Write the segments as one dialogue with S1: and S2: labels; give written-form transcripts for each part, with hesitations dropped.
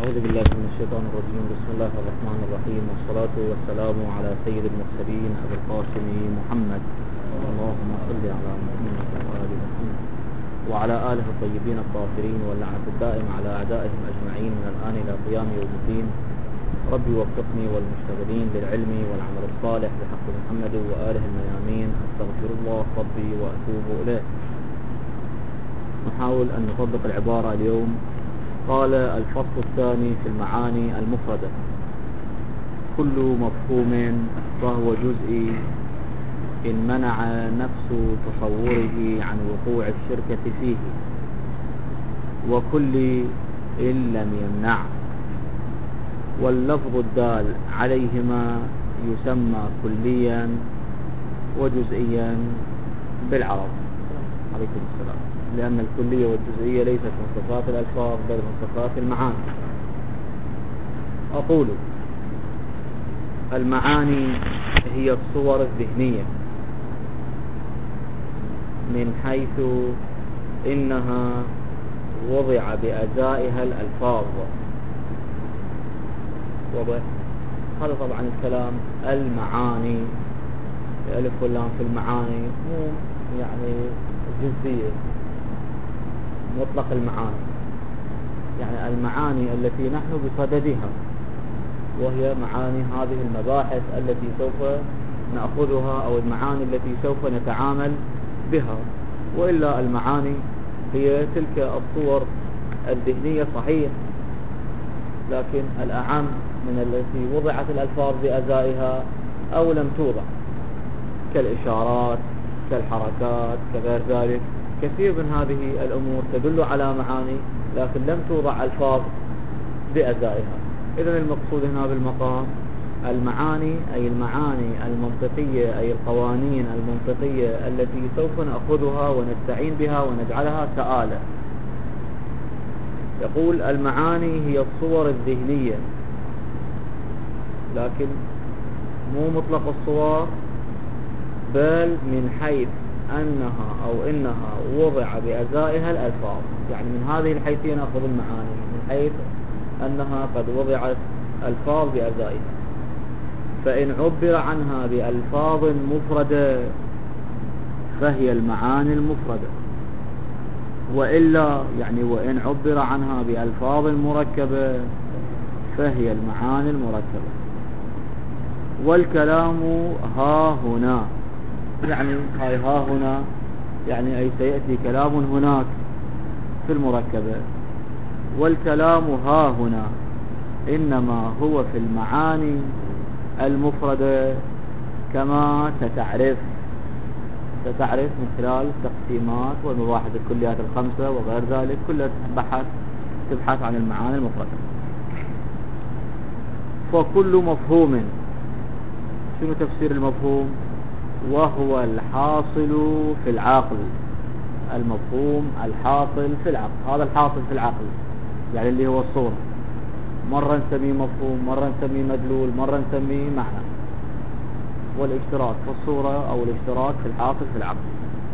S1: أعوذ بالله من الشيطان الرجيم. بسم الله الرحمن الرحيم، والصلاة والسلام على سيد المرسلين أبي القاسم محمد. اللهم صل على محمد وآل محمد وعلى آله الطيبين الطاهرين، واللعنة الدائم على أعدائهم أجمعين من الآن إلى قيام يوم الدين. ربي وفقني والمشتغلين للعلم والعمل الصالح بحق محمد وآله الميامين. أستغفر الله ربي وأتوب إليه. نحاول أن نطبق العبارة اليوم. قال: الفصل الثاني في المعاني المفردة: كل مفهوم فهو جزئي إن منع نفس تصوره عن وقوع الشركة فيه، وكل إن لم يمنع، واللفظ الدال عليهما يسمى كليا وجزئيا بالعرب. عليكم السلام. لأن الكلية والجزئية ليست من صفات الألفاظ بل من صفات المعاني. أقول: المعاني هي الصور الذهنية من حيث إنها وضع بأجزائها الألفاظ. واضح؟ هذا طبعا الكلام. المعاني الألف واللام في المعاني مو يعني جزئية، مطلق المعاني، يعني المعاني التي نحن بصددها، وهي معاني هذه المباحث التي سوف نأخذها، أو المعاني التي سوف نتعامل بها. وإلا المعاني هي تلك الصور الذهنية صحيح، لكن الأعم من التي وضعت الألفاظ بأجزائها أو لم توضع، كالإشارات كالحركات كغير ذلك. كثير من هذه الأمور تدل على معاني لكن لم توضع ألفاظ بأجزائها. إذن المقصود هنا بالمقام المعاني، أي المعاني المنطقية، أي القوانين المنطقية التي سوف نأخذها ونستعين بها ونجعلها كآلة. يقول: المعاني هي الصور الذهنية، لكن مو مطلق الصور، بل من حيث أنها أو إنها وضع بأجزائها الألفاظ. يعني من هذه الحيثية نأخذ المعاني، من حيث أنها قد وضعت ألفاظ بأجزائها. فإن عبر عنها بألفاظ مفردة فهي المعاني المفردة، وإلا يعني وإن عبر عنها بألفاظ مركبة فهي المعاني المركبة. والكلام ها هنا، يعني هاي ها هنا يعني أي سيأتي كلام هناك في المركبة. والكلام ها هنا إنما هو في المعاني المفردة، كما ستعرف من خلال التقسيمات والمباحث الكليات الخمسة وغير ذلك، كلها تبحث عن المعاني المفردة. فكل مفهوم، شنو تفسير المفهوم؟ وهو الحاصل في العقل. المفهوم الحاصل في العقل. هذا الحاصل في العقل يعني اللي هو الصورة. مرة نسميه مفهوم، مرة نسميه مدلول، مرة نسميه معنى. والاشتراك في الصورة أو الاشتراك في الحاصل في العقل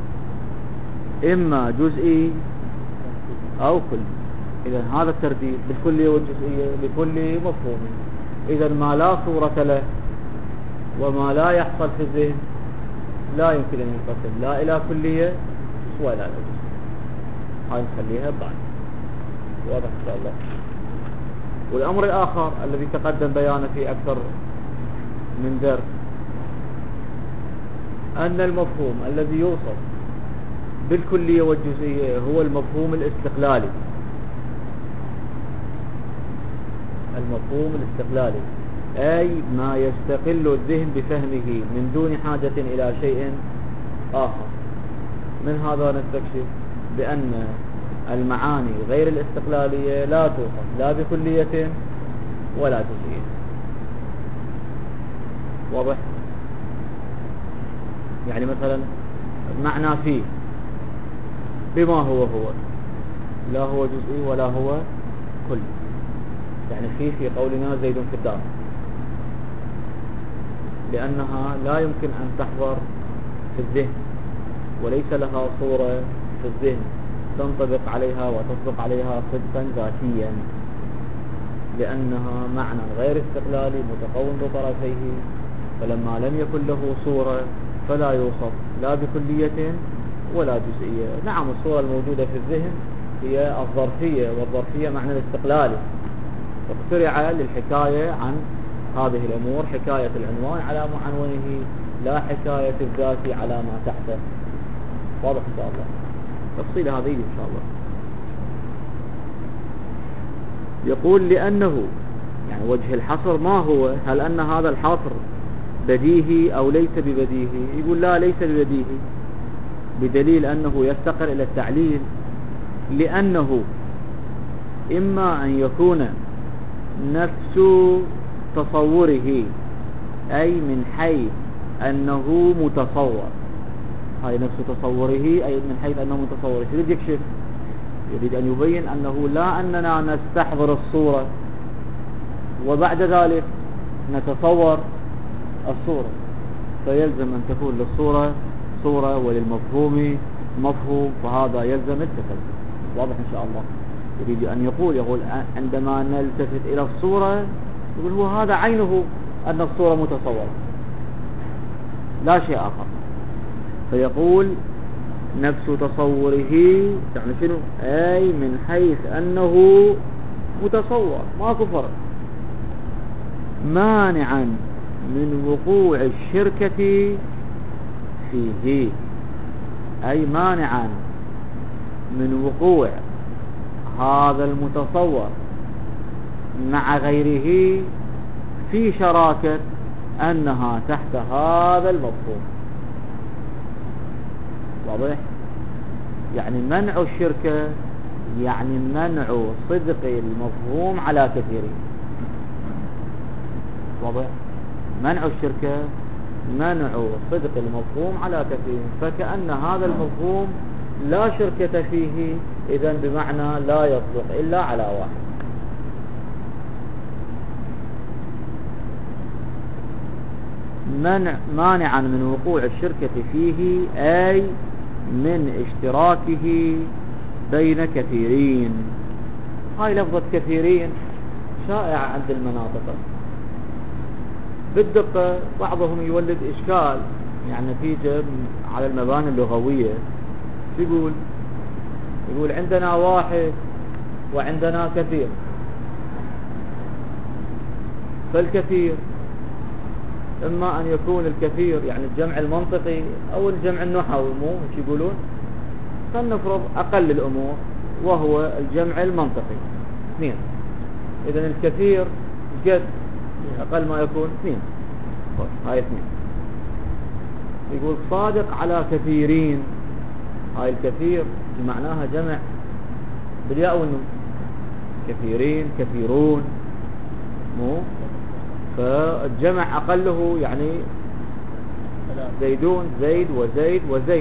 S1: إما جزئي أو كلي. إذا هذا الترتيب بالكلية والجزئية لكل مفهوم. إذا ما لا صورة له وما لا يحصل في الذهن لا يمكن أن ينقسم لا إلى كلية ولا إلى جزئية. هاي نخليها بعد. واضح إن شاء الله. والأمر الآخر الذي تقدم بيانه في أكثر من درس، أن المفهوم الذي يوصف بالكلية والجزئية هو المفهوم الاستقلالي. المفهوم الاستقلالي أي ما يستقل الذهن بفهمه من دون حاجة إلى شيء آخر. من هذا نستكشف بأن المعاني غير الاستقلالية لا توصف لا بكلية ولا جزئية. واضح؟ يعني مثلا معنى فيه بما هو لا هو جزئي ولا هو كلي. يعني في قولنا زيد في الدار، لأنها لا يمكن أن تحضر في الذهن وليس لها صورة في الذهن تنطبق عليها وتصدق عليها صدقا ذاتيا. لأنها معنى غير استقلالي متقوم بطرفيه، فلما لم يكن له صورة فلا يوصف لا بكلية ولا جزئية. نعم الصورة الموجودة في الذهن هي الظرفية، والظرفية معنى الاستقلالي، اخترع للحكاية عن هذه الأمور حكاية العنوان على معنونه، لا حكاية الذات على ما تحته. واضح إن شاء الله، تفصيل هذه إن شاء الله. يقول لأنه يعني وجه الحصر ما هو؟ هل أن هذا الحصر بديهي أو ليس ببديهي؟ يقول لا، ليس ببديهي، بدليل أنه يفتقر إلى التعليل، لأنه إما أن يكون نفس تصوره، أي من حيث أنه متصور، هاي نفس تصوره أي من حيث أنه متصور. يريد يكشف، يريد أن يبين أنه لا أننا نستحضر الصورة وبعد ذلك نتصور الصورة، فيلزم أن تكون للصورة صورة وللمفهوم مفهوم، فهذا يلزم التسلسل. واضح إن شاء الله. يريد أن يقول عندما نلتفت إلى الصورة يقول هو هذا عينه أن الصورة متصورة لا شيء آخر. فيقول نفس تصوره يعني شنو؟ أي من حيث أنه متصور، ماكو فرق، مانعا من وقوع الشركة فيه، أي مانعا من وقوع هذا المتصور مع غيره في شراكة أنها تحت هذا المفهوم. واضح؟ يعني منع الشركة يعني منع صدق المفهوم على كثيرين. واضح؟ منع الشركة منع صدق المفهوم على كثيرين، فكأن هذا المفهوم لا شركة فيه، إذن بمعنى لا يصدق إلا على واحد. مانعا من وقوع الشركة فيه أي من اشتراكه بين كثيرين. هاي لفظة كثيرين شائعة عند المناطق بالدقة، بعضهم يولد إشكال يعني نتيجة على المباني اللغوية. يقول عندنا واحد وعندنا كثير، فالكثير إما أن يكون الكثير يعني الجمع المنطقي أو الجمع النحوي، مو مش يقولون؟ فلنفرض أقل الأمور وهو الجمع المنطقي 2، إذن الكثير قد أقل ما يكون 2، هاي 2. يقول صادق على كثيرين، هاي الكثير معناها جمع بالياء والنون، كثيرين كثيرون، مو؟ فالجمع أقله يعني زيدون زيد وزيد وزين.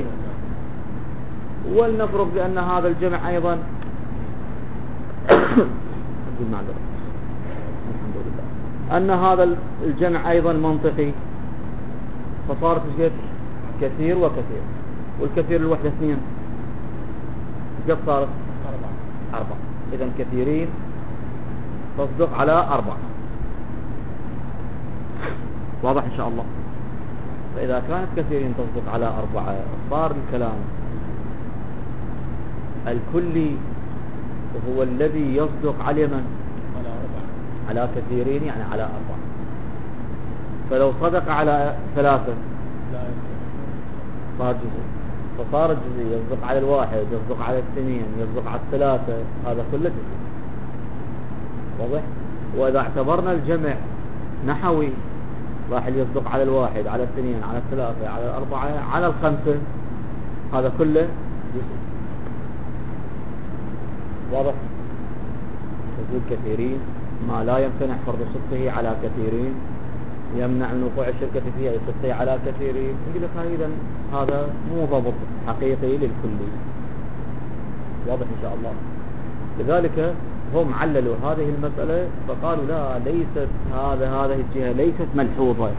S1: ولنفرض بأن هذا الجمع أيضا أن هذا الجمع أيضا منطقي، فصارت كثير وكثير، والكثير الوحدة 2، قد صارت 4. إذن كثيرين تصدق على 4. واضح إن شاء الله. فإذا كانت كثيرين تصدق على 4 صار الكلام الكلي هو الذي يصدق على من؟ على كثيرين يعني على 4. فلو صدق على 3 صار جزء، فصار الجزء يصدق على 1، يصدق على 2، يصدق على 3، هذا كله جزء. واضح؟ وإذا اعتبرنا الجمع نحوي راح يصدق على 1، على 2، على 3، على 4، على 5، هذا كله جزء. واضح؟ وجود كثيرين ما لا يمتنع فرض صدقه على كثيرين، يمنع من وقوع الشركة فيها صدقه على كثيرين. يقول لك إذن هذا مو ضبط حقيقي للكلي. واضح إن شاء الله. لذلك هم عللوا هذه المسألة فقالوا لا، ليست هذه الجهة ليست ملحوظة،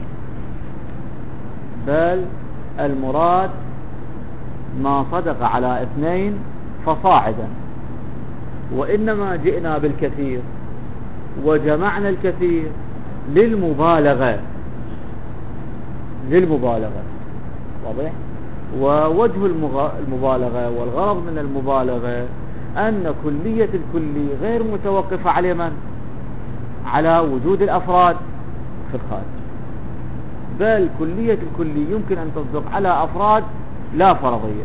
S1: بل المراد ما صدق على 2 فصاعدا، وإنما جئنا بالكثير وجمعنا الكثير للمبالغة. واضح؟ ووجه المبالغة والغرض من المبالغة أن كلية الكلي غير متوقفة على من؟ على وجود الأفراد في الخارج، بل كلية الكلي يمكن أن تصدق على أفراد لا فرضية،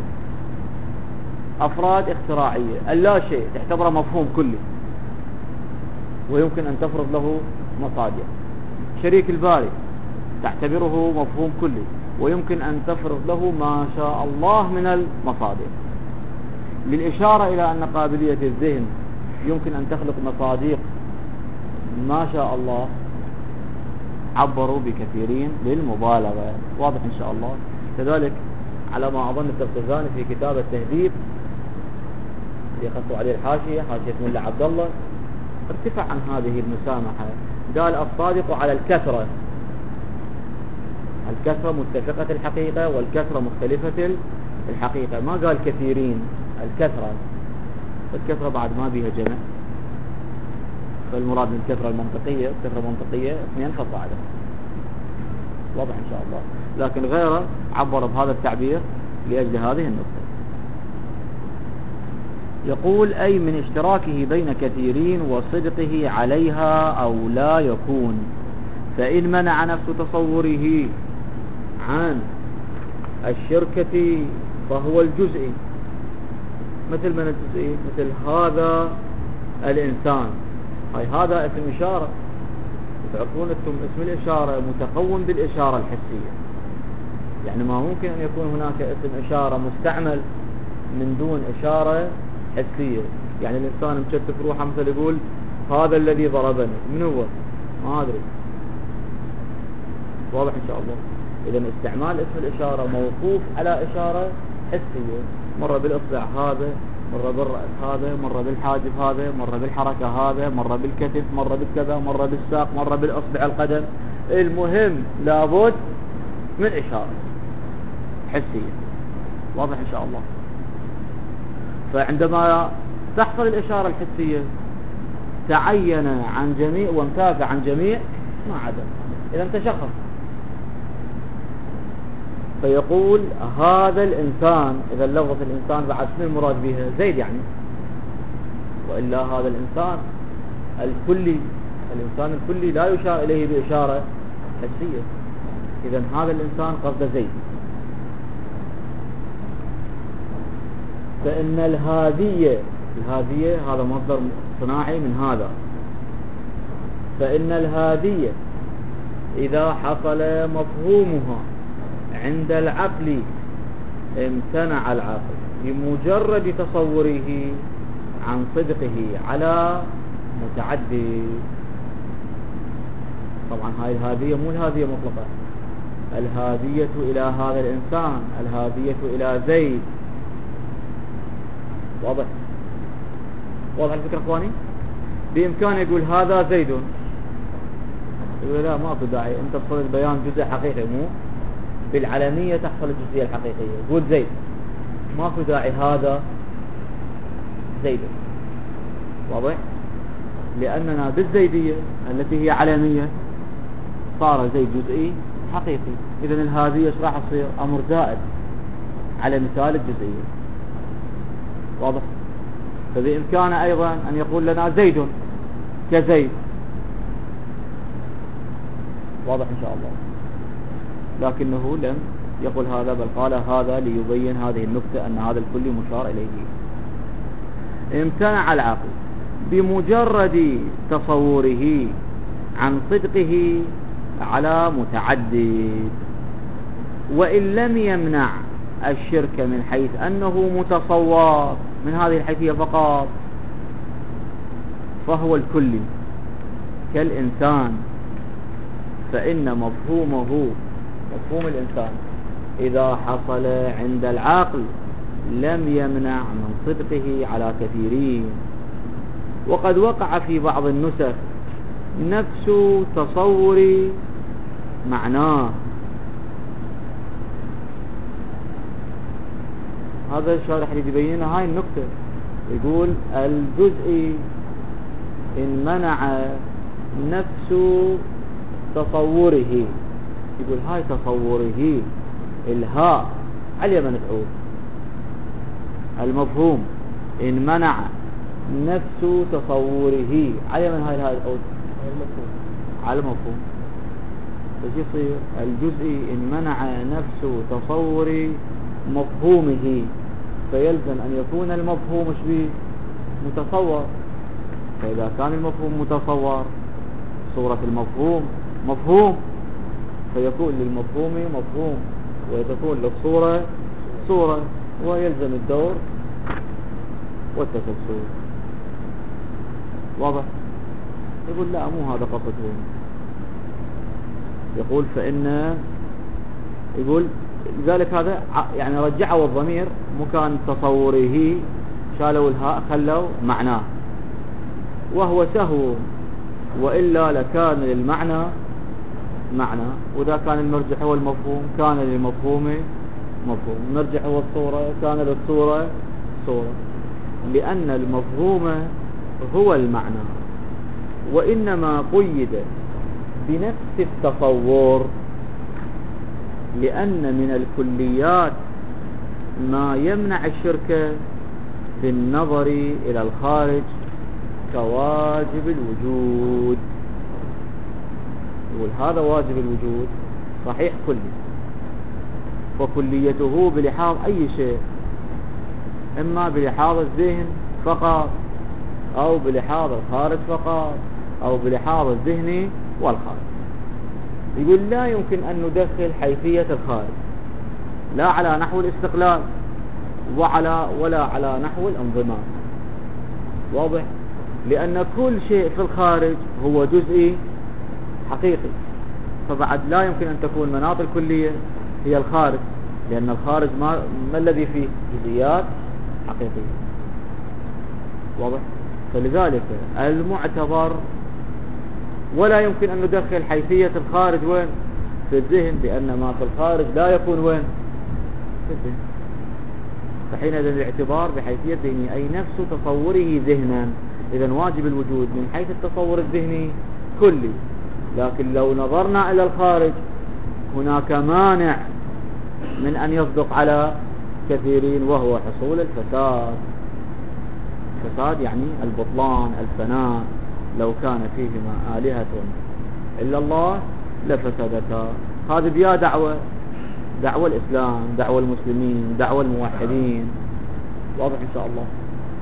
S1: أفراد اختراعية. اللا شيء تعتبره مفهوم كلي ويمكن أن تفرض له مصادر. شريك الباري تعتبره مفهوم كلي ويمكن أن تفرض له ما شاء الله من المصادر. للإشارة إلى أن قابلية الذهن يمكن أن تخلق مصادر ما شاء الله، عبروا بكثيرين للمبالغة. واضح إن شاء الله. كذلك على ما أظن الترتزاني في كتاب التهذيب اللي خصوا عليه الحاشية، حاشية ملا عبد الله، ارتفع عن هذه المسامحة، قال الصادق على الكثرة، الكثرة متفقة الحقيقة والكثرة مختلفة الحقيقة، ما قال كثيرين. الكثرة بعد ما بيها جمع، فالمراد من الكثرة المنطقية، كثرة منطقية اثنين فصاعدا. واضح إن شاء الله. لكن غيره عبر بهذا التعبير لأجل هذه النقطة. يقول أي من اشتراكه بين كثيرين وصدقه عليها أو لا يكون، فإن منع نفس تصوره عن الشركة فهو الجزئي. مثل من الجزئي؟ مثل هذا الإنسان، هاي هذا اسم إشارة، تعرفون أنتم اسم الإشارة متقوم بالإشارة الحسية، يعني ما ممكن أن يكون هناك اسم إشارة مستعمل من دون إشارة حسية. يعني الإنسان مشتف روحه مثل يقول هذا الذي ضربني، من هو؟ ما أدري. واضح إن شاء الله. إذا استعمال اسم الإشارة موقوف على إشارة حسية، مرة بالإصبع هذا، مرة بالرأس هذا، مرة بالحاجب هذا، مرة بالحركة هذا، مرة بالكتف، مرة بالكذا، مرة بالساق، مرة بالإصبع القدم. المهم لابد من إشارة حسية. واضح إن شاء الله. فعندما تحصل الإشارة الحسية تعين عن جميع وامتاز عن جميع ما عدا، إذا تشخص. فيقول هذا الإنسان، إذا لفظة الإنسان بعد شنو المراد بها؟ زيد يعني، وإلا هذا الإنسان الكلي، الإنسان الكلي لا يشار إليه بإشارة حسية، إذا هذا الإنسان قصد زيد. فإن الهادية هذا مصدر صناعي من هذا، فإن الهادية إذا حصل مفهومها عند العقل امتنع العقل بمجرد تصوره عن صدقه على متعدي. طبعا هاي الهادية مو الهادية مطلقة، الهادية إلى هذا الإنسان، الهادية إلى زيد. واضح الفكرة اخواني؟ بإمكانه يقول هذا زيد، يقول لا ما في داعي، انت تصل بيان جزء حقيقي، مو بالعلمية تحصل الجزئية الحقيقية، قول زيد، ما في داعي هذا زيد. واضح؟ لأننا بالزيدية التي هي علمية صار زيد جزئي حقيقي، إذن الهادية ايش راح تصير؟ أمر زائد على مثال الجزئية. واضح؟ فبإمكانه أيضا أن يقول لنا زيد كزيد. واضح إن شاء الله. لكنه لم يقل هذا، بل قال هذا ليبين هذه النكتة أن هذا الكل مشار إليه. امتنع العقل بمجرد تصوره عن صدقه على متعدد، وإن لم يمنع الشرك من حيث أنه متصور من هذه الحيثية فقط، فهو الكلي كالإنسان، فإن مفهومه مفهوم الإنسان إذا حصل عند العقل لم يمنع من صدقه على كثيرين. وقد وقع في بعض النسخ نفس تصور معناه. هذا الشارح اللي يبين هاي النقطة، يقول الجزء إن منع نفس تصوره. يقول هاي تصوره، الهاء على من تعود. المفهوم إن منع نفس تصوره، على من هاي الهاء تعود؟ على المفهوم. ايش يصير؟ الجزئي إن منع نفس تصور مفهومه، فيلزم أن يكون المفهوم شبيه متصور. فإذا كان المفهوم متصور، صورة المفهوم مفهوم، فيكون للمفهوم مفهوم، وتكون للصورة صورة، ويلزم الدور والتسلسل. واضح؟ يقول لا، مو هذا قصده. يقول فإن، يقول لذلك هذا يعني رجعوا الضمير مكان تصوره، شالوا الهاء خلوا معناه، وهو سهو، وإلا لكان للمعنى معنى، وإذا كان المرجح هو المفهوم كان للمفهوم مفهوم، المرجح هو الصورة كان للصورة صورة، لأن المفهوم هو المعنى. وإنما قيد بنفس التصور لأن من الكليات ما يمنع الشرك بالنظر إلى الخارج كواجب الوجود. يقول هذا واجب الوجود صحيح كلي، وكليته بلحاظ أي شيء، إما بلحاظ الذهن فقط، أو بلحاظ الخارج فقط، أو بلحاظ الذهن والخارج. يقول لا يمكن أن ندخل حيثية الخارج لا على نحو الاستقلال ولا على نحو الانضمام. واضح؟ لأن كل شيء في الخارج هو جزئي حقيقي، فبعد لا يمكن أن تكون مناط الكلية هي الخارج، لأن الخارج ما الذي فيه جزئيات حقيقية. واضح؟ فلذلك المعتبر ولا يمكن أن ندخل حيثية الخارج وين؟ في الذهن، لأن ما في الخارج لا يكون وين؟ في الذهن. فحينئذ الاعتبار بحيثية ذهني أي نفس تصوره ذهنا. إذن واجب الوجود من حيث التصور الذهني كلي، لكن لو نظرنا إلى الخارج هناك مانع من أن يصدق على كثيرين، وهو حصول الفساد. الفساد يعني البطلان، الفناء. لو كان فيهما آلهة إلا الله لفسدتا. هذه بيا دعوة الإسلام، دعوة المسلمين، دعوة الموحدين. واضح إن شاء الله.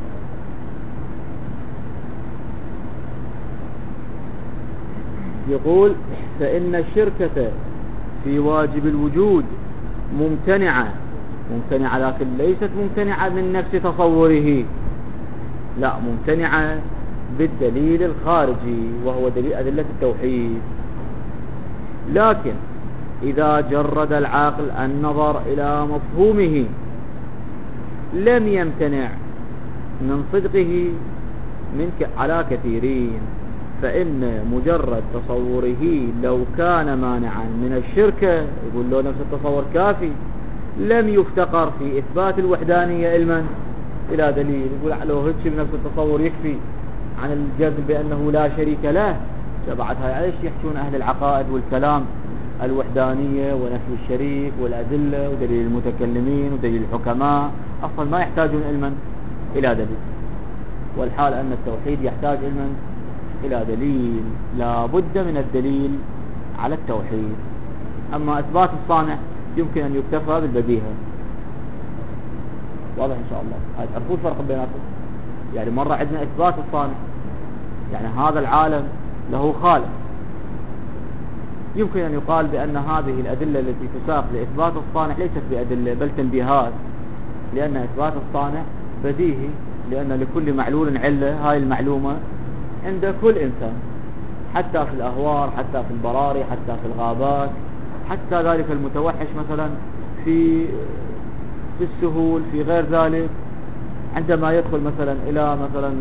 S1: يقول فإن الشركة في واجب الوجود ممتنعة لكن ليست ممتنعة من نفس تصوره، لا، ممتنعة بالدليل الخارجي وهو دليل أدلة التوحيد. لكن إذا جرد العاقل النظر إلى مفهومه لم يمتنع من صدقه على كثيرين، فإن مجرد تصوره لو كان مانعا من الشركة، يقول له نفس التصور كافي، لم يفتقر في إثبات الوحدانية علما إلى دليل. يقول لو هدش بنفس التصور يكفي عن الجزم بأنه لا شريك له. بعد هاي ايش يحكون أهل العقائد والكلام؟ الوحدانية ونفي الشريك والأدلة ودليل المتكلمين ودليل الحكماء، أصلا ما يحتاجون علما إلى دليل، والحال أن التوحيد يحتاج علما إلى دليل، لا بد من الدليل على التوحيد. أما إثبات الصانع يمكن أن يكتفى بالبديهة. واضح إن شاء الله. تعرفون الفرق بيناتهم؟ يعني مرة عندنا إثبات الصانع، يعني هذا العالم له خالق، يمكن أن يقال بأن هذه الأدلة التي تساق لإثبات الصانع ليست بأدلة بل تنبيهات، لأن إثبات الصانع بديهي، لأن لكل معلول علة. هاي المعلومة عند كل إنسان، حتى في الأهوار، حتى في البراري، حتى في الغابات، حتى ذلك المتوحش مثلا في السهول، في غير ذلك. عندما يدخل مثلا إلى مثلا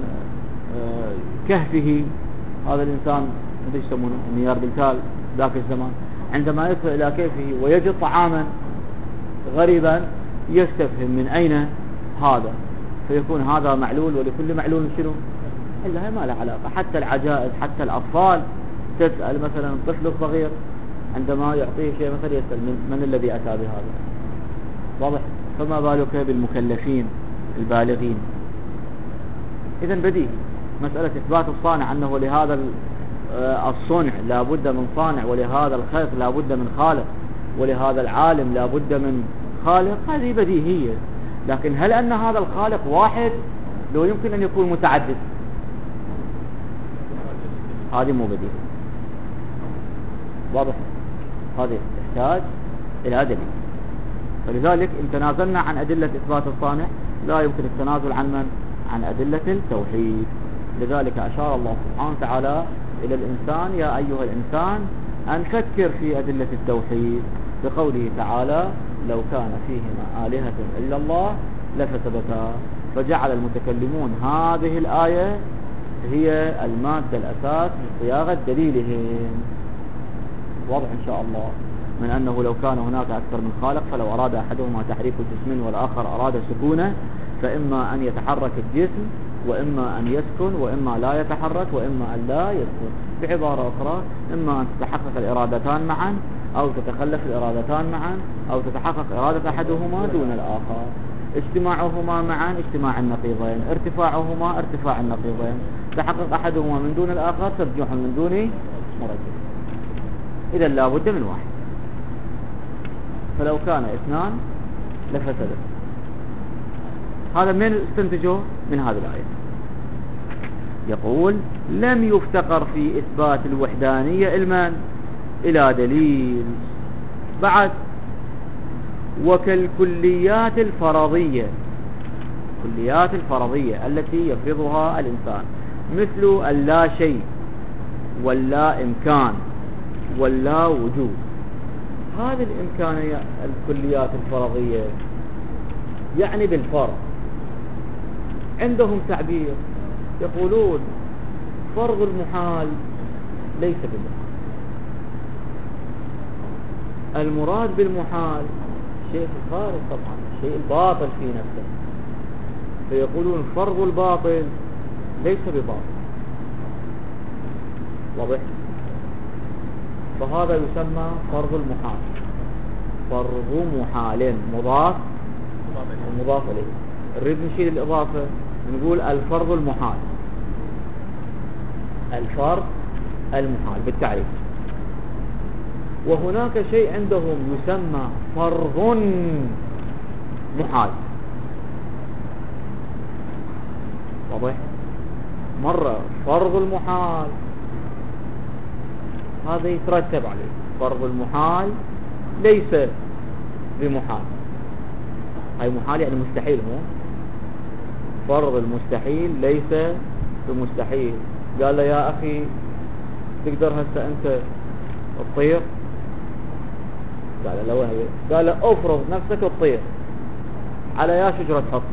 S1: كهفه، هذا الإنسان ماذا يسمونه نياردلتال ذاك الزمان، عندما يدخل إلى كهفه ويجد طعاما غريبا يستفهم من أين هذا، فيكون هذا معلول، ولكل معلول شنو إلا هي ما له علاقة. حتى العجائز، حتى الأطفال تسأل مثلا الطفل الصغير عندما يعطيه شيء مثلا يسأل من الذي أتى بهذا، واضح؟ فما بالك بالمكلفين البالغين. إذن بديهي مسألة إثبات الصانع أنه لهذا الصنع لا بد من صانع، ولهذا الخلق لا بد من خالق، ولهذا العالم لا بد من خالق، هذه بديهية. لكن هل أن هذا الخالق واحد لو يمكن أن يكون متعدد؟ هذه مو بديهية، واضح؟ هذه تحتاج إلى دليل. فلذلك إن تنازلنا عن أدلة إثبات الصانع لا يمكن التنازل عن من؟ عن أدلة التوحيد. لذلك أشار الله سبحانه وتعالى إلى الإنسان: يا أيها الإنسان أن فكر في أدلة التوحيد، بقوله تعالى: لو كان فيهما آلهة إلا الله لفسدتا. فجعل المتكلمون هذه الآية هي المادة الأساس لصياغة دليلهم. واضح إن شاء الله؟ من أنه لو كان هناك أكثر من خالق فلو أراد أحدهما تحريك جسم والآخر أراد سكونه، فإما أن يتحرك الجسم وإما أن يسكن، وإما لا يتحرك وإما أن لا يسكن. بعبارة أخرى، إما أن تتحقق الإرادتان معا أو تتخلف الإرادتان معا، أو تتحقق إرادة أحدهما دون الآخر. اجتماعهما معا اجتماع النقيضين، ارتفاعهما ارتفاع النقيضين. تحقق أحدهما من دون الآخر ترجح من دون مرجح. إذا لا بد من واحد. فلو كان اثنان لفسدت. هذا من استنتجه من هذه الآية. يقول: لم يفتقر في إثبات الوحدانية إلى دليل. بعد: وكالكليات الفرضية، كليات الفرضية التي يفرضها الإنسان، مثل اللا شيء واللا إمكان واللا وجود. هذه الإمكانية الكليات الفرضية يعني بالفرض. عندهم تعبير يقولون: فرض المحال ليس بالمحال. المراد بالمحال شيء خارج طبعا، شيء الباطل في نفسه، فيقولون فرض الباطل ليس بباطل. واضح؟ فهذا يسمى فرض المحال. فرض محال مضاف ومضاف إليه. نريد نشيل الإضافة نقول الفرض المحال. الفرض المحال بالتعريف. وهناك شيء عندهم يسمى فرض محال. واضح؟ مرة فرض المحال هذا يترتب عليه. فرض المحال ليس بمحال، هاي محال يعني مستحيل. مو فرض المستحيل ليس بمستحيل. قال له: يا أخي تقدر هسه أنت تطير؟ قال له: أفرض نفسك تطير، على يا شجرة تحط.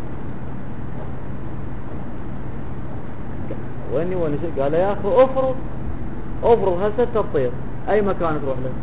S1: وين قال له: يا أخي أفرض هسه تطير، أي مكان تروح له؟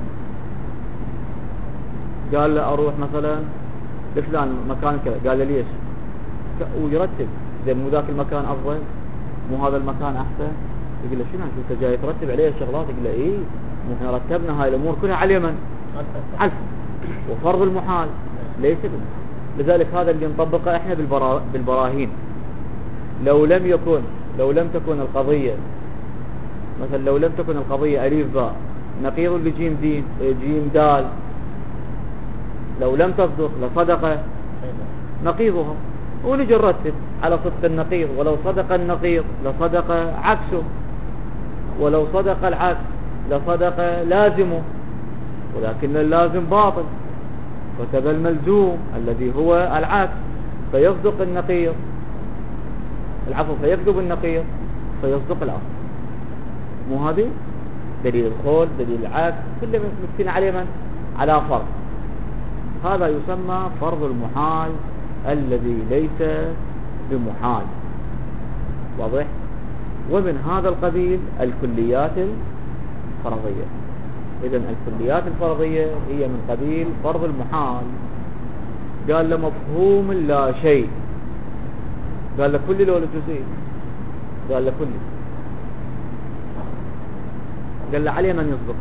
S1: قال له: أروح مثلا لفلان مكان كذا. قال له: ليش؟ ويرتب. إذا مو ذاك المكان أفضل، مو هذا المكان أحسن. يقول له: شنو أنت جاي ترتب عليه الشغلات؟ يقول له: إيه، مو احنا رتبنا هاي الأمور كلها على اليمن علف. وفرض المحال ليس بالمحال. لذلك هذا اللي نطبقه احنا بالبراهين. لو لم تكن القضية مثلا، لو لم تكن القضية ألف باء نقيض لجيم جيم دال، لو لم تصدق لصدق نقيضها، ونجي نرتب على صدق النقيض. ولو صدق النقيض لصدق عكسه، ولو صدق العكس لصدق لازمه، ولكن اللازم باطل، وتبى الملزوم الذي هو العكس فيصدق النقيض، فيكذب النقيض فيصدق الأصل. مو هذه دليل الخول، دليل العكس، كله مكتين عليه من؟ على فرض. هذا يسمى فرض المحال الذي ليس بمحال. واضح؟ ومن هذا القبيل الكليات الفرضية. إذن الكليات الفرضية هي من قبيل فرض المحال. قال له: مفهوم لا شيء. قال له: كل لو الجزئي؟ قال له: كل. قال له على اليمن يصدق.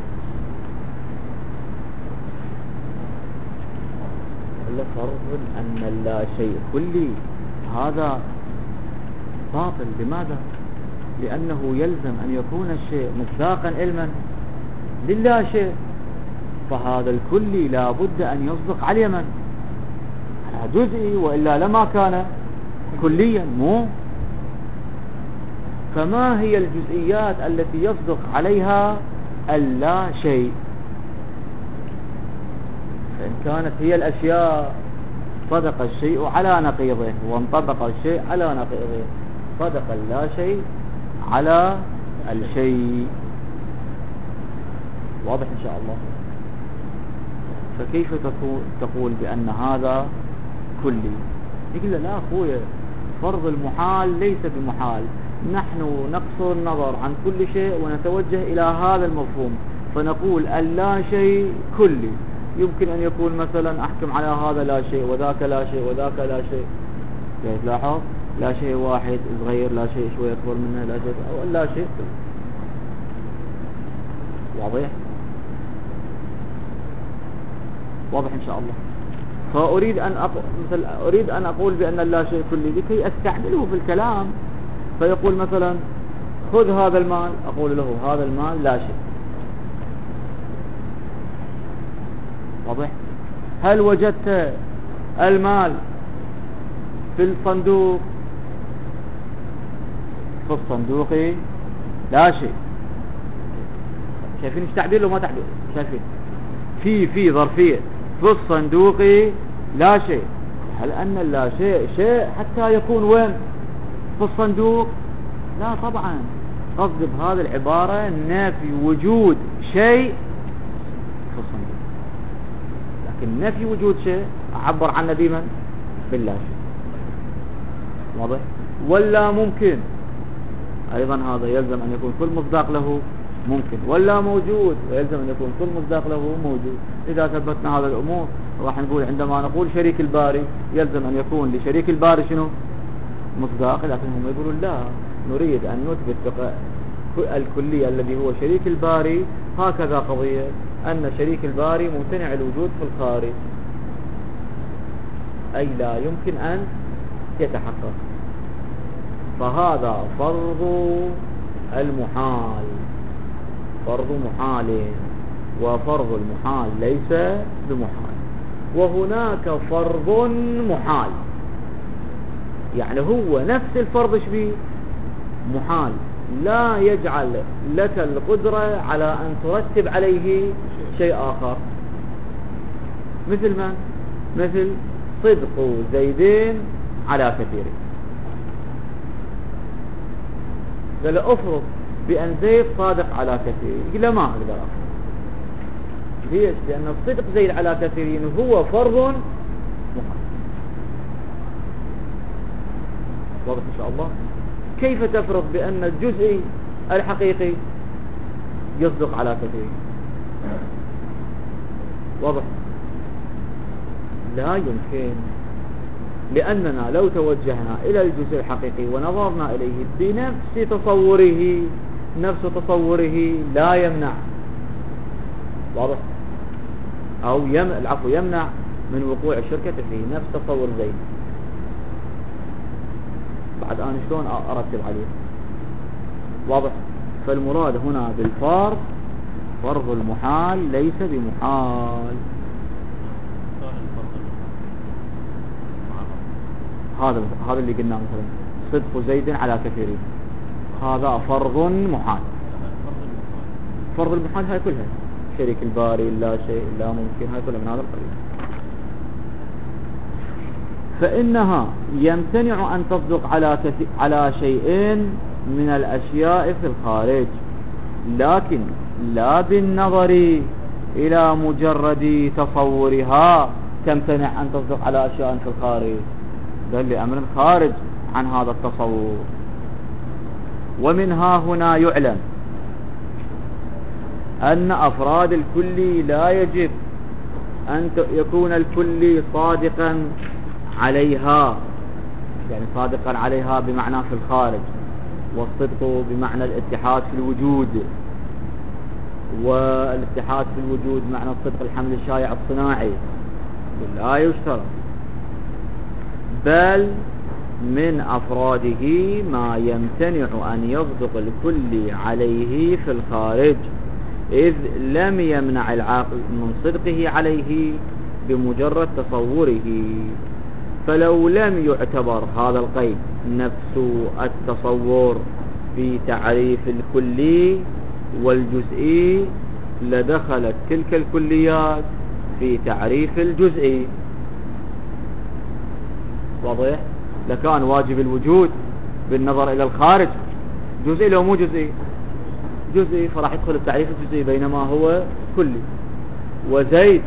S1: قال له فرض أن اللا شيء كلي هذا باطل. لماذا؟ لأنه يلزم أن يكون الشيء مصداقا علما للا شيء، فهذا الكلي لا بد أن يصدق على اليمن على جزئي، وإلا لما كان كليا. مو فما هي الجزئيات التي يصدق عليها اللا شيء؟ فإن كانت هي الأشياء صدق الشيء على نقيضه وانطبق الشيء على نقيضه، صدق اللا شيء على الشيء. واضح إن شاء الله؟ فكيف تقول بأن هذا كلي؟ يقول لا أخويا، فرض المحال ليس بمحال، نحن نقصر النظر عن كل شيء ونتوجه إلى هذا المفهوم، فنقول اللا شيء كلي. يمكن أن يكون مثلا أحكم على هذا لا شيء وذاك لا شيء وذاك لا شيء، تلاحظ لا شيء واحد صغير، لا شيء شوية أكبر منه، لا شيء أو لا شيء. واضح؟ واضح إن شاء الله. فأريد أن أقول بأن لا شيء كلي لكي أستعمله في الكلام. فيقول مثلا خذ هذا المال، أقول له هذا المال لا شيء. واضح؟ هل وجدت المال في الصندوق؟ في الصندوق لا شيء. شايفين ايش تعبير له ما تعبير؟ شايفين في ظرفية في الصندوق لا شيء. هل أن لا شيء حتى يكون وين؟ في الصندوق؟ لا طبعا. قصد بهذه العبارة نفي وجود شيء في الصندوق، لكن نفي وجود شيء أعبر عنه بمن؟ باللا شيء. واضح؟ ولا ممكن أيضا هذا يلزم أن يكون كل مصداق له ممكن، ولا موجود ويلزم أن يكون كل مصداق له موجود. إذا ثبتنا هذا الأمور راح نقول عندما نقول شريك الباري يلزم أن يكون لشريك الباري شنو؟ مصداق. لكن هم يقولون لا، نريد أن نثبت الكلية الذي هو شريك الباري هكذا قضية أن شريك الباري ممتنع الوجود في الخارج، أي لا يمكن أن يتحقق. فهذا فرض المحال، فرض محال، وفرض المحال ليس بمحال. وهناك فرض محال، يعني هو نفس الفرض شبيه محال، لا يجعل لك القدرة على أن ترتب عليه شيء آخر. مثل من؟ مثل صدق زيدين على كثير. قال أفرض بأن زيد صادق على كثير، قال ما أقدر أفرض. ليش؟ لأن الصدق زيد على كثيرين هو فرض محال. واضح إن شاء الله؟ كيف تفرض بأن الجزء الحقيقي يصدق على كثير؟ واضح؟ لا يمكن، لأننا لو توجهنا إلى الجزء الحقيقي ونظرنا إليه بنفس تصوره، نفس تصوره لا يمنع. واضح؟ أو يمنع من وقوع الشركة فيه، نفس تصور زيد. بعد أنا شلون أرتب عليه؟ واضح؟ فالمراد هنا بالفرض فرض المحال ليس بمحال. هذا اللي قلناه مثلا صدق زيد على كثيرين، هذا فرض محال. فرض المحال هاي كلها شريك الباري، لا شيء، لا ممكن، هاي كلها من هذا القبيل. فإنها يمتنع أن تصدق على شيئين من الأشياء في الخارج، لكن لا بالنظر إلى مجرد تصورها تمتنع أن تصدق على أشياء في الخارج، بل لأمر خارج عن هذا التصور. ومنها هنا يعلم أن أفراد الكل لا يجب أن يكون الكل صادقا عليها، يعني صادقا عليها بمعنى في الخارج، والصدق بمعنى الاتحاد في الوجود. والاتحاد في الوجود معنى صدق الحمل الشائع الصناعي لا يشترط، بل من أفراده ما يمتنع أن يصدق الكل عليه في الخارج، إذ لم يمنع العاقل من صدقه عليه بمجرد تصوره. فلو لم يعتبر هذا القيد نفس التصور في تعريف الكلي والجزئي لدخلت تلك الكليات في تعريف الجزئي. واضح؟ لكان واجب الوجود بالنظر إلى الخارج جزئي لو مو جزئي جزئي، فراح يدخل التعريف الجزئي، بينما هو كلي. وزيد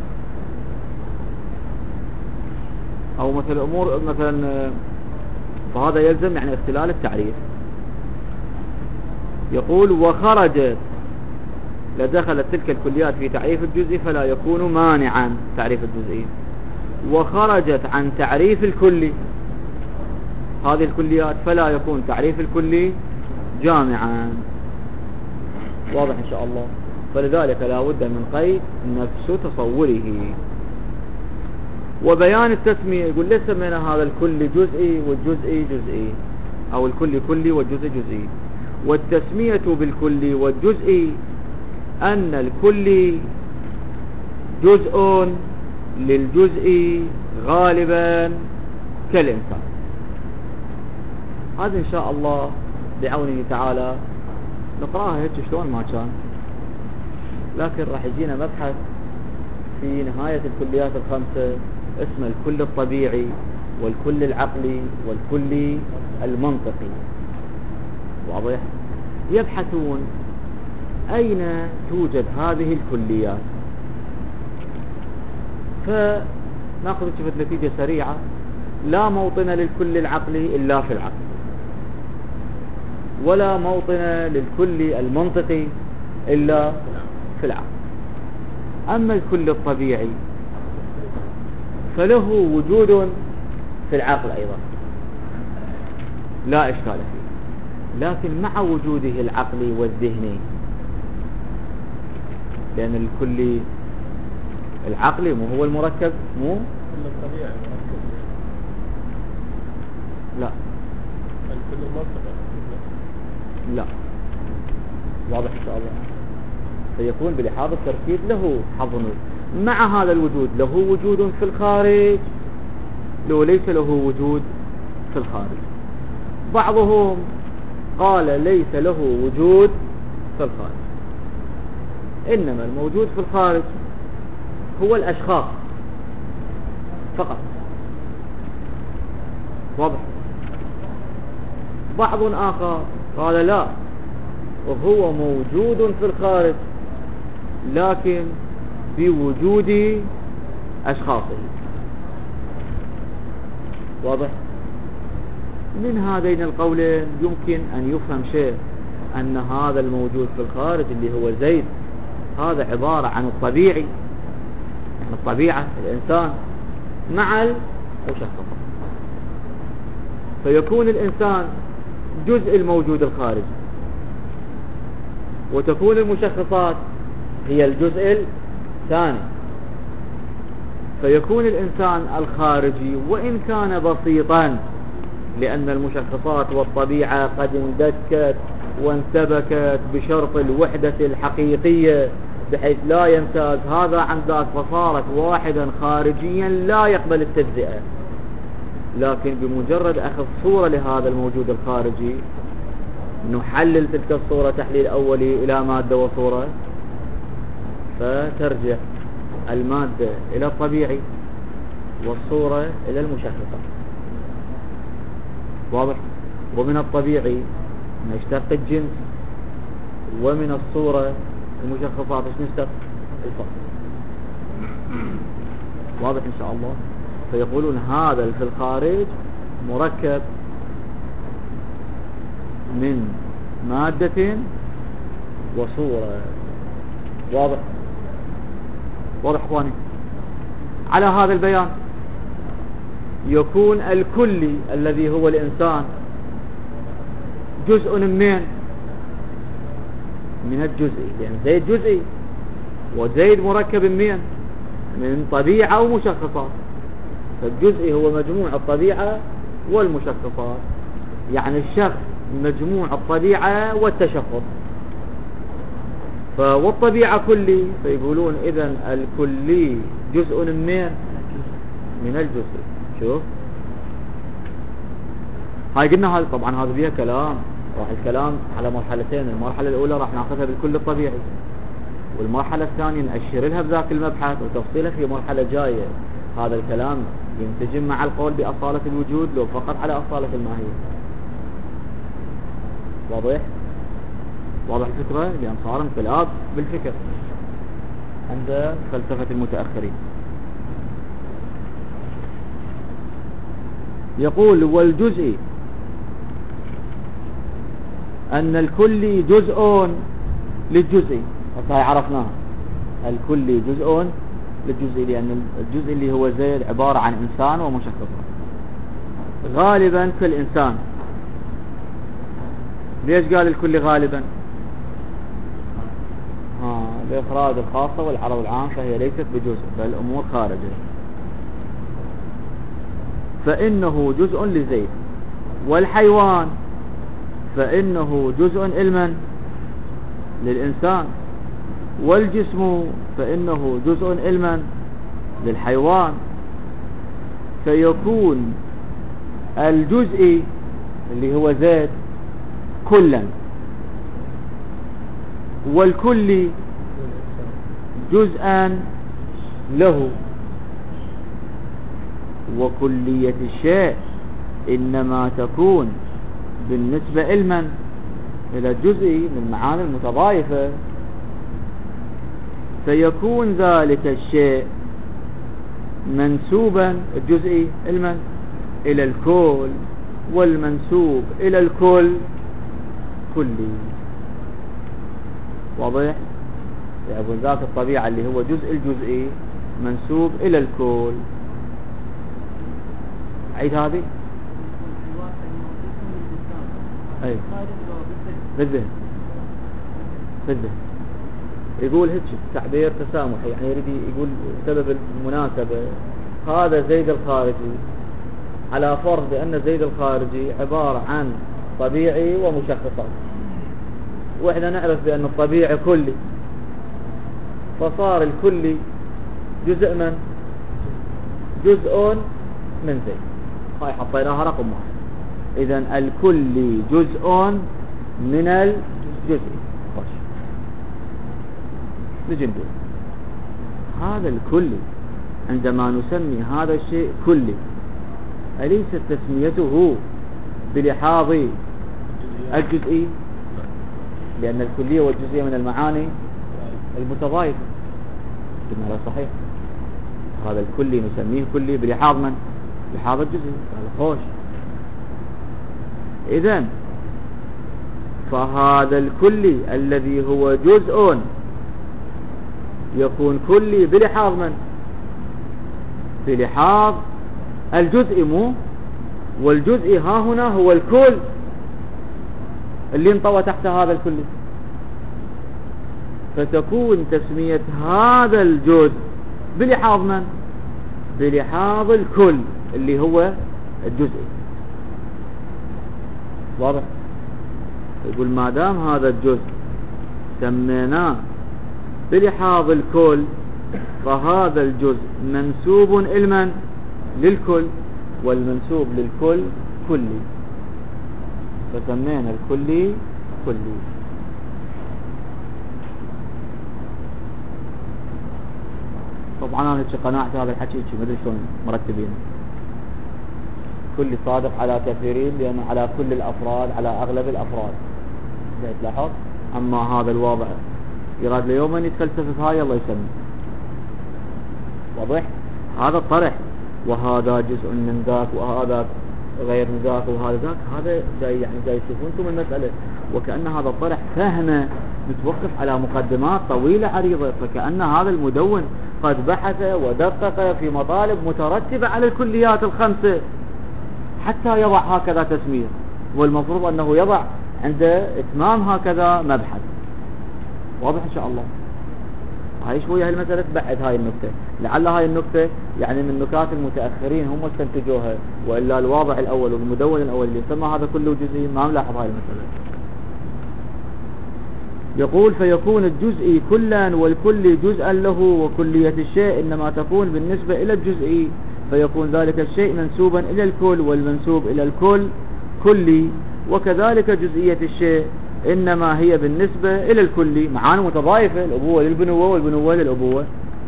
S1: أو مثل أمور مثلا، فهذا يلزم يعني اختلال التعريف. يقول وخرجت لدخلت تلك الكليات في تعريف الجزئي فلا يكون مانعا تعريف الجزئي، وخرجت عن تعريف الكلي هذه الكليات فلا يكون تعريف الكلي جامعا. واضح إن شاء الله؟ فلذلك لا بد من قيد نفس تصوره. وبيان التسمية، يقول ليش سمينا هذا الكل جزئي والجزئي جزئي، أو الكل كلي والجزئي جزئي؟ والتسمية بالكلي والجزئي أن الكلي جزء للجزء غالبا كالإنسان. هذا إن شاء الله بعونه تعالى نقرأها هيك شلون ما كان، لكن راح يجينا مبحث في نهاية الكليات الخمسة اسمه الكل الطبيعي والكل العقلي والكل المنطقي. واضح؟ يبحثون أين توجد هذه الكليات، فنأخذ شفت نتيجة سريعة: لا موطن للكل العقلي إلا في العقل، ولا موطن للكل المنطقي إلا في العقل. أما الكل الطبيعي فله وجود في العقل أيضا لا إشكال فيه، لكن مع وجوده العقلي والذهني، لأن الكل العقلي مو هو المركب، مو
S2: الطبيعي مركب.
S1: لا
S2: الكل المنطقي
S1: لا. واضح إن شاء الله؟ فيكون بلحاظ التركيب له حظ مع هذا الوجود، له وجود في الخارج لو ليس له وجود في الخارج. بعضهم قال ليس له وجود في الخارج، إنما الموجود في الخارج هو الأشخاص فقط. واضح؟ بعض آخر قال لا، وهو موجود في الخارج لكن بوجود أشخاصه. واضح؟ من هذين القولين يمكن أن يفهم شيء، أن هذا الموجود في الخارج اللي هو زيد هذا عبارة عن الطبيعي، يعني الطبيعة الإنسان مع المشخصات، فيكون الإنسان جزء الموجود الخارجي، وتكون المشخصات هي الجزء الثاني، فيكون الإنسان الخارجي وإن كان بسيطا، لأن المشخصات والطبيعة قد اندكت وانسبكت بشرط الوحدة الحقيقية بحيث لا يمتاز هذا عن ذاك، فصارت واحدا خارجيا لا يقبل التجزئة. لكن بمجرد أخذ صورة لهذا الموجود الخارجي نحلل تلك الصورة تحليل أولي إلى مادة وصورة، فترجع المادة إلى الطبيعي والصورة إلى المشخصة. واضح؟ ومن الطبيعي نشتق الجنس، ومن الصورة المشخصات نشتق الفصل. واضح إن شاء الله؟ فيقولون هذا في الخارج مركب من مادة وصورة. واضح؟ واضح اخواني؟ على هذا البيان يكون الكلي الذي هو الإنسان جزء من من الجزئي، لأن زيد جزئي، وزيد مركب من طبيعة ومشخصات، فالجزئي هو مجموع الطبيعة والمشخصات، يعني الشخص مجموع الطبيعة والتشخص. والطبيعة كلي، فيقولون إذن الكلي جزء من الجزء. شوف هاي قلنا هذا طبعا هذا بيها كلام، راح الكلام على مرحلتين. المرحلة الأولى راح ناخذها بالكل الطبيعي، والمرحلة الثانية نأشر لها بذاك المبحث وتفصيلها في مرحلة جاية. هذا الكلام ينسجم مع القول بأصالة الوجود لو فقط على أصالة الماهية. واضح الفكرة؟ لأن صار انقلاب بالفكر عند فلسفة المتأخرين. يقول والجزء أن الكل جزء للجزء. هاي عرفناها، الكل جزء للجزء، لأن الجزء اللي هو زيد عبارة عن إنسان ومشخصات، غالبا كل إنسان. ليش قال الكل غالبا؟ لإخراج الخاصة والعرض العام، فهي ليست بجزء بل أمور خارجة. فإنه جزء لزيد، والحيوان فإنه جزء علما للإنسان، والجسم فإنه جزء علما للحيوان. فيكون الجزء اللي هو زيد كلا، والكل جزءا له. وكلية الشيء إنما تكون بالنسبة علما إلى الجزء من المعاني المتضايفة، فيكون ذلك الشيء منسوبا الجزء علما إلى الكل، والمنسوب إلى الكل كلي. واضح؟ يعني ذات الطبيعة اللي هو جزء الجزئي منسوب إلى الكل. عيد هذه أي بالذهن يقول هيك تعبير تسامحي، يعني يريد يقول سبب المناسبة هذا زيد الخارجي، على فرض بأن زيد الخارجي عبارة عن طبيعي ومشخصات، وإحنا نعرف بأن الطبيعي كلي، فصار الكلي جزء من زيد. هاي حطيناها رقم 1. إذن الكلي جزء من الجزء. نجي نقول هذا الكلي عندما نسمي هذا الشيء كلي، أليست تسميته بلحاظ الجزئي؟ لأن الكلية والجزئية من المعاني المتضايفة. قلنا لا صحيح، هذا الكلي نسميه كلي بلحاظ من؟ بلحاظ الجزئي. قال خوش، إذن فهذا الكلي الذي هو جزء يكون كلي بلحاظ من؟ بلحاظ الجزء، مو والجزء ها هنا هو الكل اللي انطوى تحت هذا الكلي، فتكون تسمية هذا الجزء بلحاظ من؟ بلحاظ الكل اللي هو الجزء. واضح؟ يقول ما دام هذا الجزء سميناه بلحاظ الكل، فهذا الجزء منسوب علما للكل، والمنسوب للكل كلي، فسمينا الكلي كلي. طبعا انا قناعت هذا الحكي ما ادري شلون مرتبين، كلي صادق على كثيرين، لانه على كل الافراد، على اغلب الافراد تلاحظ. اما هذا الواضع يراد ليوما يتفلسف في هاي الله يسمي. واضح؟ هذا الطرح، وهذا جزء من ذاك وهذا غير من ذاك وهذا ذاك، هذا جاي يعني جاي يشوفون انتم المسألة، وكأن هذا الطرح فهمه متوقف على مقدمات طويلة عريضة، فكأن هذا المدون قد بحث ودقق في مطالب مترتبة على الكليات الخمسة حتى يضع هكذا تسمية، والمفروض أنه يضع عند إتمام هكذا مبحث. واضح إن شاء الله. هاي شوية هاي المسألة بعد هاي النكتة، لعل هاي النكتة يعني من نكات المتأخرين هم استنتجوها، وإلا الواضع الأول والمدون الأول اللي يسمى هذا كله جزئي ما ملاحظ هاي المسألة. يقول فيكون الجزئي كلا والكلي جزءا له، وكلية الشيء إنما تكون بالنسبة إلى الجزئي، فيكون ذلك الشيء منسوبا إلى الكل، والمنسوب إلى الكل كلي، وكذلك جزئية الشيء إنما هي بالنسبة إلى الكلي. معاني متضايفة، الأبوة للبنوة والبنوة للأبوة.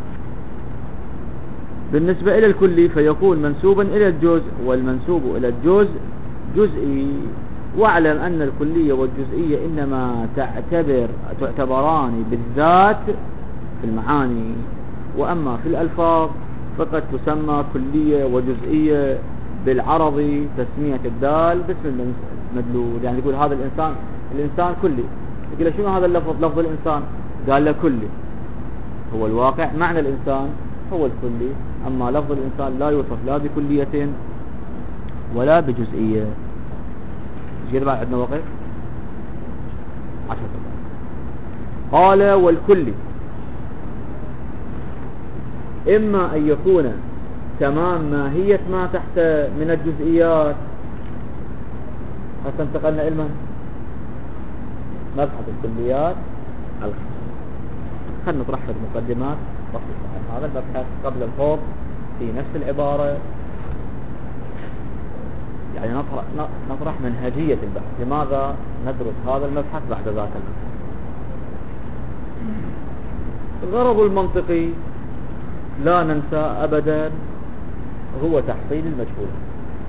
S1: بالنسبة إلى الكلي فيكون منسوبا إلى الجزء، والمنسوب إلى الجزء جزئي. واعلم أن الكلية والجزئية إنما تعتبران بالذات في المعاني، وأما في الألفاظ فقد تسمى كلية وجزئية بالعرض تسمية الدال باسم المدلول. يعني يقول هذا الإنسان كلي، يقول له شنو هذا اللفظ؟ لفظ الإنسان، قال له كلي. هو الواقع معنى الإنسان هو الكلي، أما لفظ الإنسان لا يوصف لا بكلية ولا بجزئية. جيد بعد عندنا وقف 10 دقائق. قال والكلي إما أن يكون تمام ماهية ما تحت من الجزئيات. هسه انتقلنا إلى مبحث الكليات الخمس. خلنا نطرح في المقدمات بسيطة. هذا المبحث قبل الخوض في نفس العبارة، يعني نطرح منهجية البحث، لماذا ندرس هذا المبحث بعد ذاك المبحث. الغرض المنطقي لا ننسى أبدا هو تحصيل المجهولات،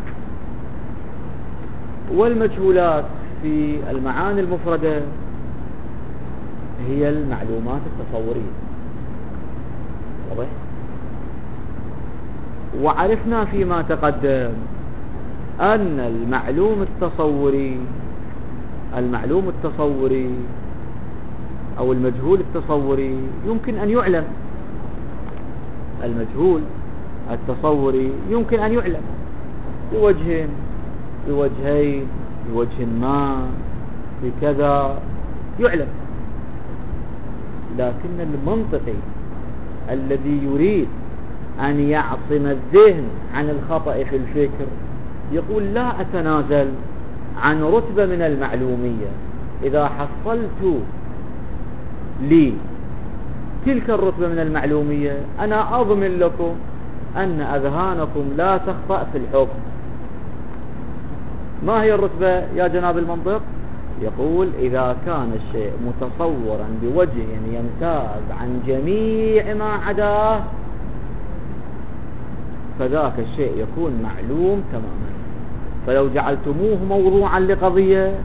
S1: والمجهولات في المعاني المفردة هي المعلومات التصورية. واضح؟ وعرفنا فيما تقدم أن المعلوم التصوري أو المجهول التصوري يمكن أن يعلم. المجهول التصوري يمكن أن يعلم بوجه، بوجهين، بوجه ما، بكذا يعلم. لكن المنطقي الذي يريد أن يعصم الذهن عن الخطأ في الفكر يقول لا أتنازل عن رتبة من المعلومية. إذا حصلت لي تلك الرتبة من المعلومية أنا أضمن لكم أن أذهانكم لا تخطأ في الحكم. ما هي الرتبة يا جناب المنطق؟ يقول إذا كان الشيء متصورا بوجه يمتاز عن جميع ما عداه فذاك الشيء يكون معلوم تماما. فلو جعلتموه موضوعا لقضية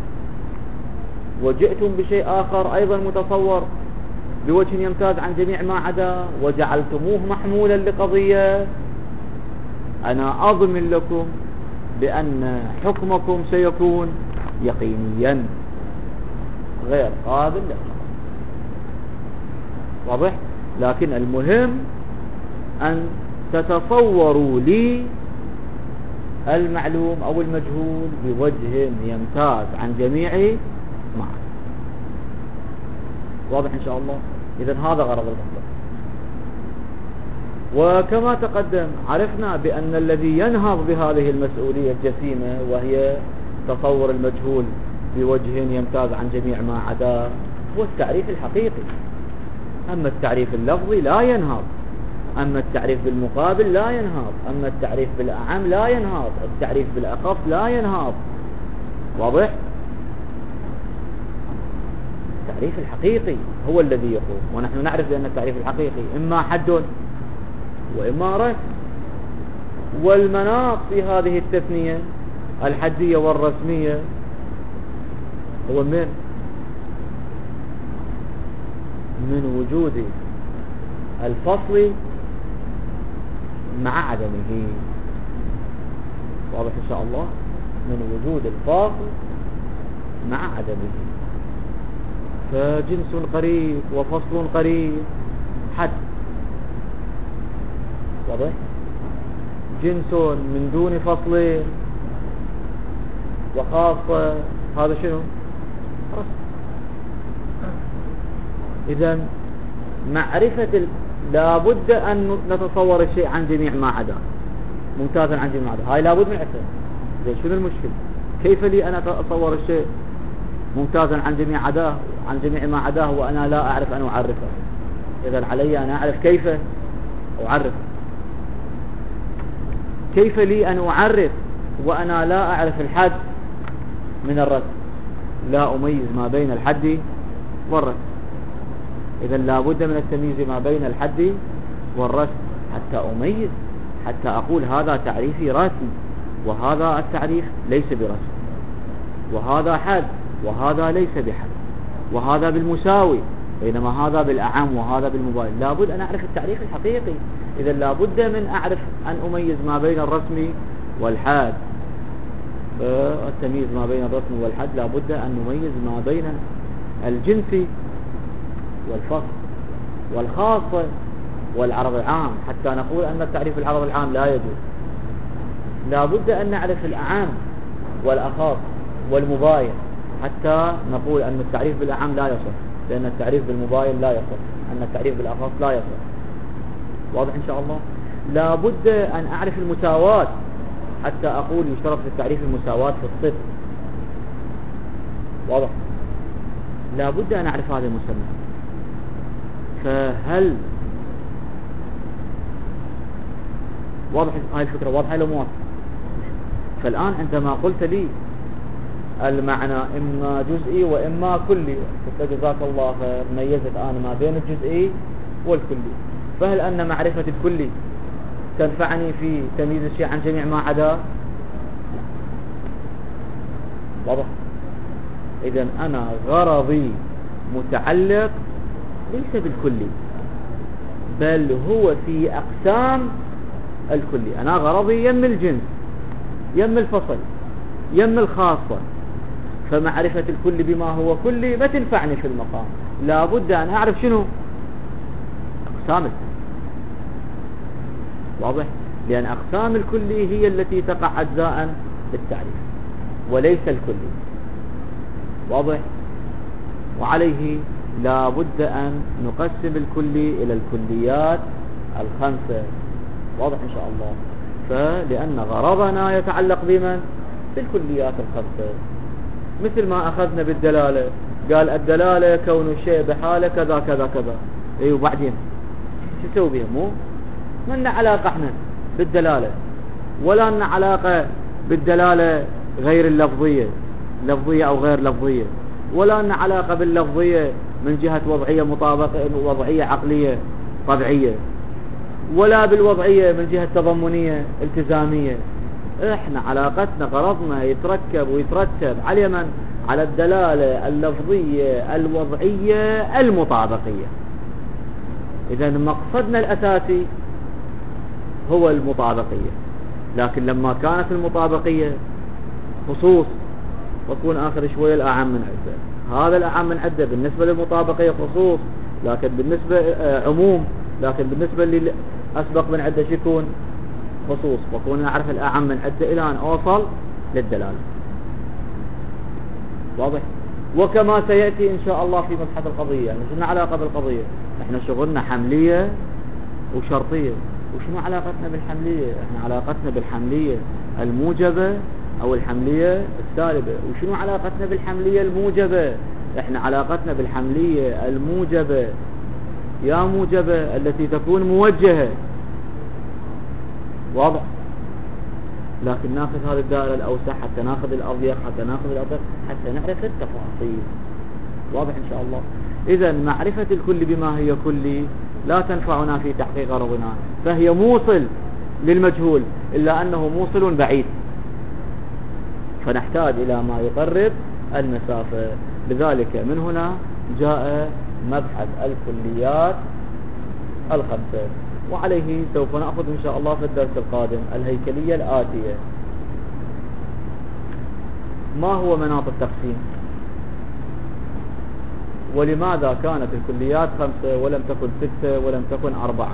S1: وجئتم بشيء آخر أيضا متصور بوجه يمتاز عن جميع ما عدا وجعلتموه محمولا لقضية، أنا أضمن لكم بأن حكمكم سيكون يقينيا غير قابل للخطأ. واضح؟ لكن المهم أن تتصوروا لي المعلوم أو المجهول بوجه يمتاز عن جميع ما عدا. واضح إن شاء الله؟ إذن هذا غرض المنطق. وكما تقدم عرفنا بأن الذي ينهض بهذه المسؤولية الجسيمة وهي تصور المجهول بوجه يمتاز عن جميع ما عدا هو التعريف الحقيقي. أما التعريف اللفظي لا ينهض، أما التعريف بالمقابل لا ينهض، أما التعريف بالأعم لا ينهض، التعريف بالأخف لا ينهض. واضح؟ التعريف الحقيقي هو الذي يقوم، ونحن نعرف بأن التعريف الحقيقي إما حد وإما رسم. والمناط في هذه التثنية الحدية والرسمية هو من وجود الفصل مع عدمه. واضح إن شاء الله؟ من وجود الفاصل مع عدمه. فجنس قريب وفصل قريب حد. واضح؟ جنس من دون فصل وخاصة هذا شنو؟ رسم. إذا معرفة لابد أن نتصور الشيء عن جميع ما عداه ممتازا عن جميع ما عداه، هاي لابد من عرفها. زين شنو المشكلة؟ كيف لي أنا أتصور الشيء ممتازا عن جميع ما عداه وأنا لا أعرف أن أعرفه؟ إذا علي أن أعرف كيف أعرف. كيف لي أن أعرف وأنا لا أعرف الحد من الرسم؟ لا أميز ما بين الحد والرسم. إذا لابد من التمييز ما بين الحد والرسم حتى أميز، حتى أقول هذا تعريفي رسم وهذا التعريف ليس برسم، وهذا حد وهذا ليس بحد، وهذا بالمساوي بينما هذا بالأعم وهذا بالمباين. لابد أن أعرف التعريف الحقيقي. إذا لابد من أعرف أن أميز ما بين الرسم والحد. التمييز ما بين الرسم والحد لابد أن نميز ما بين الجنس والفصل والخاصة والعرض العام حتى نقول أن التعريف العرض العام لا يجوز. لابد أن نعرف الأعام والأخاص والمباين حتى نقول أن التعريف بالأعام لا يصح، لأن التعريف بالمباين لا يصح، أن التعريف بالأخاص لا يصح. واضح إن شاء الله؟ لابد أن أعرف المساواة حتى أقول يشترط في التعريف المساواة في الصفر. واضح؟ لابد أن أعرف هذا المسمى. فهل واضح هاي الفكرة؟ واضحة لو مو واضحة؟ فالآن عندما قلت لي المعنى إما جزئي وإما كلي، قلت جزاك الله خير، ميزت أنا ما بين الجزئي والكلي، فهل أن معرفة الكلي تنفعني في تمييز الشيء عن جميع ما عداه؟ واضح؟ إذن أنا غرضي متعلق ليس بالكلي بل هو في أقسام الكلي. أنا غرضي يم الجنس يم الفصل يم الخاصة، فمعرفة الكل بما هو كلي ما تنفعني في المقام. لابد أن أعرف شنو أقسام الكلي. واضح؟ لأن أقسام الكلي هي التي تقع أجزاء بالتعريف وليس الكلي. واضح؟ وعليه لابد أن نقسم الكلي إلى الكليات الخمسة. واضح إن شاء الله؟ فلأن غرضنا يتعلق بمن؟ بالكليات الخمسة. مثل ما أخذنا بالدلالة، قال الدلالة كون الشيء بحالة كذا كذا كذا. أي وبعدين شو تسوي بها؟ مو من علاقة احنا بالدلالة، ولا لنا علاقة بالدلالة غير اللفظية، لفظية أو غير لفظية، ولا لنا علاقة باللفظية من جهة وضعية مطابقة، وضعية عقلية طبيعية، ولا بالوضعية من جهة تضمنية التزامية. احنا علاقتنا غرضنا يتركب ويترتب على من؟ على الدلالة اللفظية الوضعية المطابقية. إذا مقصدنا الأساسي هو المطابقية، لكن لما كانت المطابقية خصوص وتكون آخر شوية الأعم من عدة، هذا الأعم من عدة بالنسبة للمطابقية خصوص، لكن بالنسبة عموم، لكن بالنسبة اللي أسبق من عدة يكون خصوص، وكون أعرف الأعم من عدة إلى أن أوصل للدلالة. واضح؟ وكما سيأتي إن شاء الله في مبحث القضية، يعني شنو علاقة بالقضية؟ احنا شغلنا حملية وشرطية. وشنو علاقتنا بالحملية؟ احنا علاقتنا بالحملية الموجبة أو الحملية السالبة. وشنو علاقتنا بالحملية الموجبة؟ احنا علاقتنا بالحملية الموجبة يا موجبة التي تكون موجهة. واضح؟ لكن ناخذ هذه الدائرة الأوسع حتى ناخذ الأضيق، حتى ناخذ الأضيق، حتى نعرف التفاصيل. واضح إن شاء الله؟ إذا معرفة الكل بما هي كلي لا تنفعنا في تحقيق غرضنا، فهي موصل للمجهول إلا أنه موصل بعيد، فنحتاج إلى ما يقرب المسافة. لذلك من هنا جاء مبحث الكليات الخمسة، وعليه سوف نأخذ إن شاء الله في الدرس القادم الهيكلية الآتية. ما هو مناط التقسيم؟ ولماذا كانت الكليات 5 ولم تكن 6 ولم تكن 4؟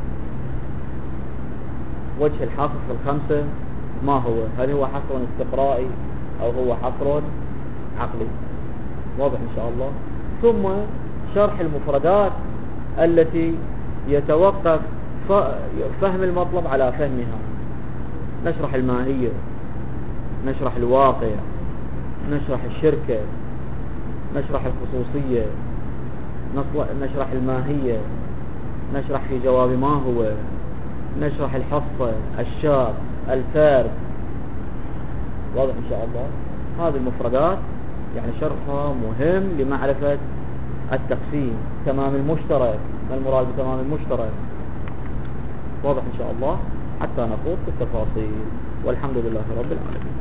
S1: وجه الحصر في ال5 ما هو؟ هل هو حصر استقرائي أو هو حصر عقلي؟ واضح إن شاء الله. ثم شرح المفردات التي يتوقف فهم المطلب على فهمها. نشرح الماهية، نشرح الواقع، نشرح الشركة، نشرح الخصوصية، نشرح الماهية، نشرح في جواب ما هو، نشرح الحصة، الشرط، الفرق. واضح إن شاء الله. هذه المفردات يعني شرحها مهم لمعرفة التقسيم. تمام المشترك، ما المراد بتمام المشترك؟ واضح إن شاء الله، حتى نخوض في التفاصيل. والحمد لله رب العالمين.